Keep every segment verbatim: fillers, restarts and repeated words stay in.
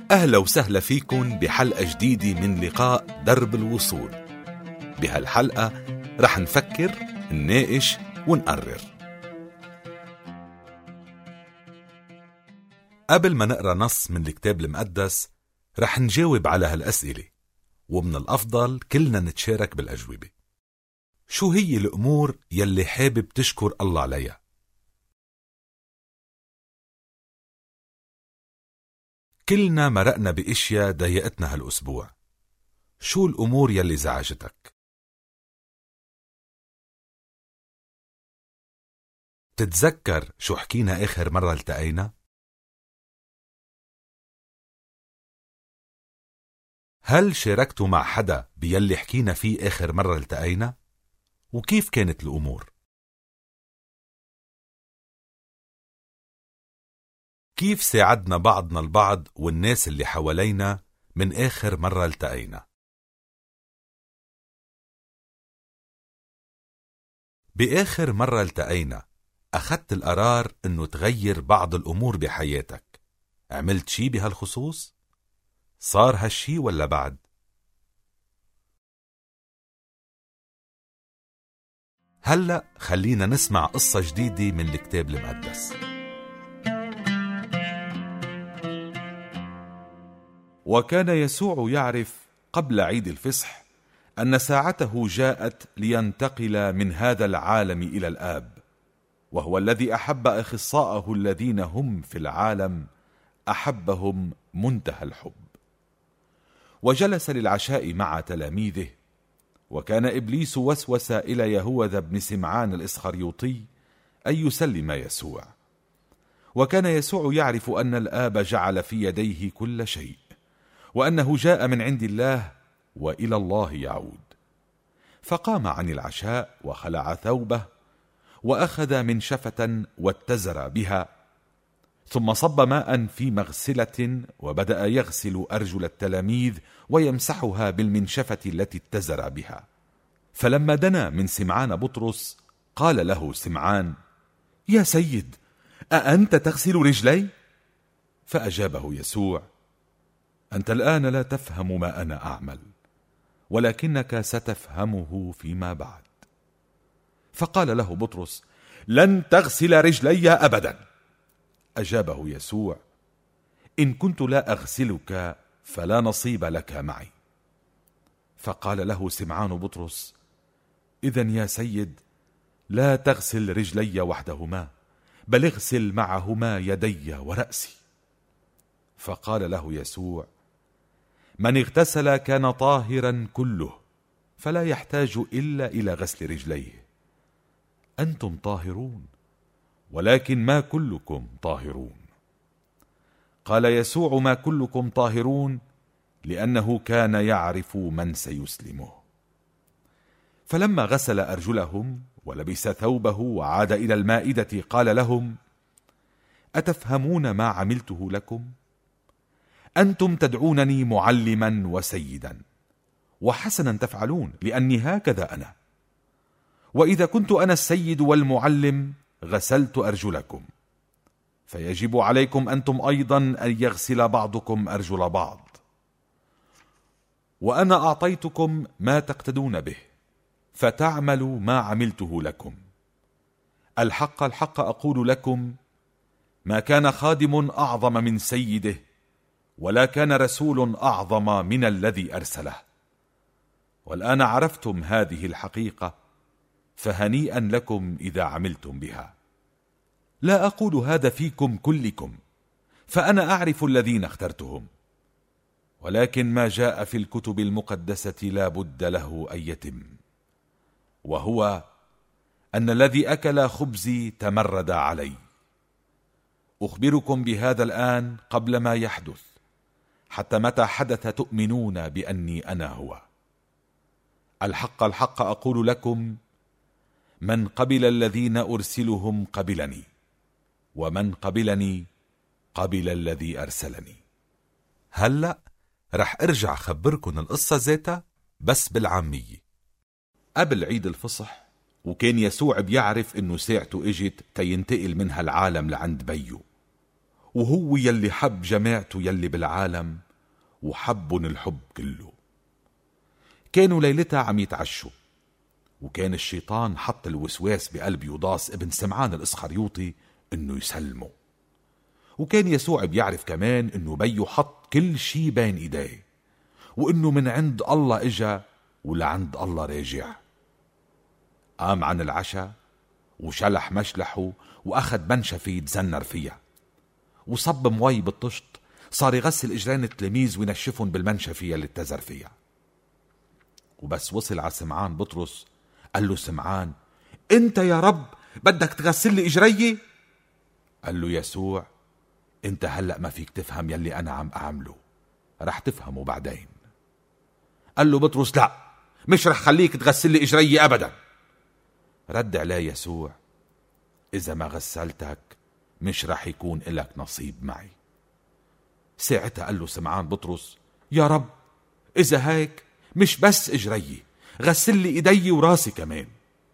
أهلا وسهلا فيكن بحلقة جديدة من لقاء درب الوصول. بهالحلقة رح نفكر، نناقش ونقرر. قبل ما نقرأ نص من الكتاب المقدس رح نجاوب على هالأسئلة، ومن الأفضل كلنا نتشارك بالأجوبة. شو هي الأمور يلي حابب تشكر الله عليها؟ كلنا مرقنا بإشياء ضايقتنا هالأسبوع. شو الأمور يلي زعجتك؟ تتذكر شو حكينا آخر مرة التقينا؟ هل شاركتوا مع حدا بيلي حكينا فيه آخر مرة التقينا؟ وكيف كانت الأمور؟ كيف ساعدنا بعضنا البعض والناس اللي حوالينا من آخر مرة التقينا؟ بآخر مرة التقينا أخذت القرار إنه تغير بعض الأمور بحياتك. عملت شي بهالخصوص؟ صار هالشي ولا بعد؟ هلأ خلينا نسمع قصة جديدة من الكتاب المقدس. وكان يسوع يعرف قبل عيد الفصح أن ساعته جاءت لينتقل من هذا العالم إلى الآب، وهو الذي أحب أخصاءه الذين هم في العالم أحبهم منتهى الحب. وجلس للعشاء مع تلاميذه، وكان إبليس وسوس إلى يهوذا بن سمعان الإسخريوطي أن يسلم يسوع. وكان يسوع يعرف أن الآب جعل في يديه كل شيء، وأنه جاء من عند الله وإلى الله يعود. فقام عن العشاء وخلع ثوبه وأخذ منشفة واتزر بها، ثم صب ماء في مغسلة وبدأ يغسل أرجل التلاميذ ويمسحها بالمنشفة التي اتزر بها. فلما دنا من سمعان بطرس قال له سمعان: يا سيد، أأنت تغسل رجلي؟ فأجابه يسوع: أنت الآن لا تفهم ما أنا أعمل، ولكنك ستفهمه فيما بعد. فقال له بطرس: لن تغسل رجلي أبدا. أجابه يسوع: إن كنت لا أغسلك فلا نصيب لك معي. فقال له سمعان بطرس: إذن يا سيد لا تغسل رجلي وحدهما، بل اغسل معهما يدي ورأسي. فقال له يسوع: من اغتسل كان طاهرا كله، فلا يحتاج إلا إلى غسل رجليه. أنتم طاهرون، ولكن ما كلكم طاهرون. قال يسوع: ما كلكم طاهرون، لأنه كان يعرف من سيسلمه. فلما غسل أرجلهم ولبس ثوبه وعاد إلى المائدة قال لهم: أتفهمون ما عملته لكم؟ أنتم تدعونني معلما وسيدا، وحسنا تفعلون، لأني هكذا أنا. وإذا كنت أنا السيد والمعلم غسلت أرجلكم، فيجب عليكم أنتم أيضا أن يغسل بعضكم أرجل بعض. وأنا أعطيتكم ما تقتدون به، فتعملوا ما عملته لكم. الحق الحق أقول لكم، ما كان خادم أعظم من سيده، ولا كان رسول أعظم من الذي أرسله. والآن عرفتم هذه الحقيقة، فهنيئا لكم إذا عملتم بها. لا أقول هذا فيكم كلكم، فأنا أعرف الذين اخترتهم، ولكن ما جاء في الكتب المقدسة لا بد له أن يتم، وهو أن الذي أكل خبزي تمرد علي. أخبركم بهذا الآن قبل ما يحدث، حتى متى حدث تؤمنون بأني أنا هو. الحق الحق أقول لكم، من قبل الذين أرسلهم قبلني، ومن قبلني قبل الذي أرسلني. هلأ رح أرجع خبركن القصة ذاتها بس بالعامية. قبل عيد الفصح، وكان يسوع بيعرف إنه ساعته إجت تينتقل من هالعالم لعند بيو، وهو يلي حب جماعته يلي بالعالم وحبن الحب كله. كانوا ليلتها عم يتعشوا، وكان الشيطان حط الوسواس بقلب يوضاس ابن سمعان الإسخريوطي انه يسلمه. وكان يسوع بيعرف كمان انه بيو حط كل شي بين ايديه، وانه من عند الله اجا ولعند الله راجع. قام عن العشاء وشلح مشلحه واخد منشفة يتزنر فيها، وصب موي بالطشت، صار يغسل اجرين التلاميذ وينشفهم بالمنشفة اللي اتزر فيها. وبس وصل على سمعان بطرس قال له سمعان: انت يا رب بدك تغسل لي اجري؟ قال له يسوع: انت هلأ ما فيك تفهم يلي انا عم اعمله، رح تفهمه بعدين. قال له بطرس: لا، مش رح خليك تغسل لي اجري ابدا. رد عليه يسوع: اذا ما غسلتك مش رح يكون إلك نصيب معي. ساعتها قال له سمعان بطرس: يا رب اذا هيك مش بس اجري، غسل لي ايدي وراسي كمان.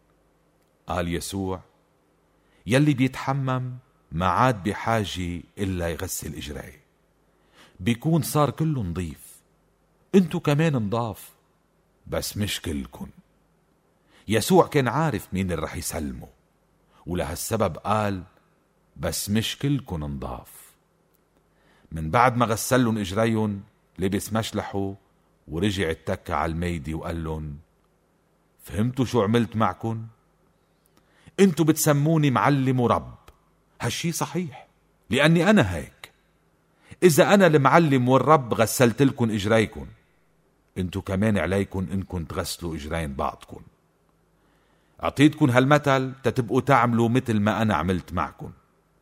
قال يسوع: يلي بيتحمم ما عاد بحاجة إلا يغسل إجريه، بيكون صار كله نظيف. انتو كمان نضاف، بس مش كلكن. يسوع كان عارف مين اللي رح يسلمه، ولهالسبب قال: بس مش كلكن نضاف. من بعد ما غسلن إجريهم لبس مشلحه ورجع اتكى على الميدي وقال لهم: فهمتوا شو عملت معكن؟ انتو بتسموني معلم ورب، هالشي صحيح لأني أنا هيك. إذا أنا المعلم والرب غسلت لكم إجريكم، انتو كمان عليكم إنكم تغسلوا إجرين بعضكم. أعطيتكم هالمثل تتبقوا تعملوا مثل ما أنا عملت معكم.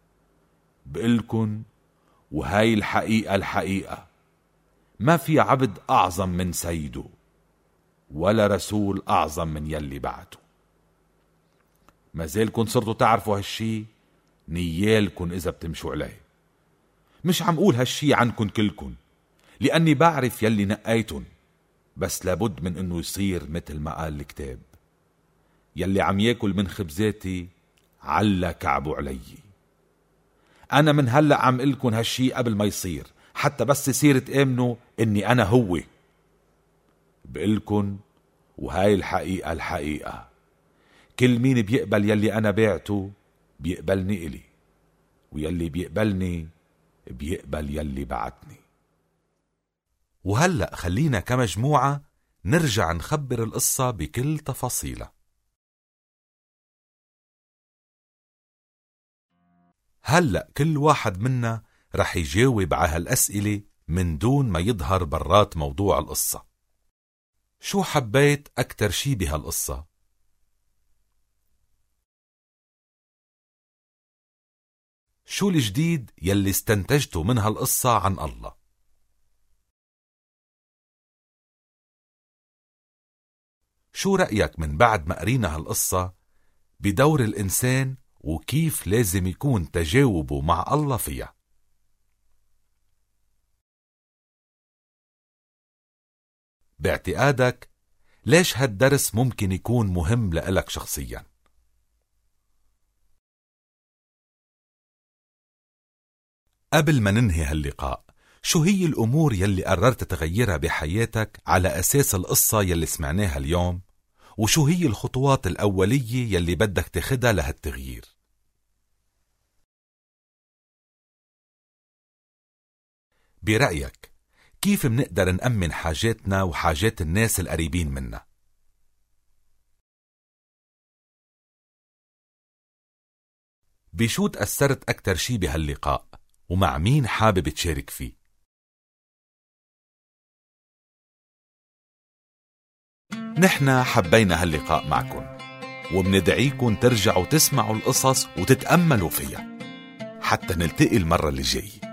بقلكن وهاي الحقيقة الحقيقة، ما في عبد أعظم من سيده، ولا رسول أعظم من يلي بعته. ما زالكن صرتوا تعرفوا هالشي، نيالكن إذا بتمشوا عليه. مش عم قول هالشي عنكن كلكن، لأني بعرف يلي نقيتن، بس لابد من إنه يصير مثل ما قال الكتاب: يلي عم ياكل من خبزاتي على كعبه علي. أنا من هلأ عم قلكن هالشي قبل ما يصير، حتى بس يصير تآمنوا إني أنا هو. بقلكن وهاي الحقيقة الحقيقة، كل مين بيقبل يلي أنا بعته بيقبلني إلي، ويلي بيقبلني بيقبل يلي بعتني. وهلأ خلينا كمجموعة نرجع نخبر القصة بكل تفاصيلها. هلأ كل واحد منا رح يجاوب على هالأسئلة من دون ما يظهر برات موضوع القصة. شو حبيت أكتر شي بهالقصة؟ شو الجديد يلي استنتجته من هالقصة عن الله؟ شو رأيك من بعد ما قرينا هالقصة بدور الإنسان وكيف لازم يكون تجاوبه مع الله فيها؟ باعتقادك ليش هالدرس ممكن يكون مهم لإلك شخصياً؟ قبل ما ننهي هاللقاء، شو هي الأمور يلي قررت تغيرها بحياتك على أساس القصة يلي سمعناها اليوم؟ وشو هي الخطوات الأولية يلي بدك تاخدها لهالتغيير؟ برأيك كيف منقدر نأمن حاجاتنا وحاجات الناس القريبين منا؟ بشو تأثرت أكتر شي بهاللقاء؟ ومع مين حابب تشارك فيه؟ نحن حبينا هاللقاء معكن، ومندعيكن ترجعوا تسمعوا القصص وتتأملوا فيها حتى نلتقي المرة اللي جاي.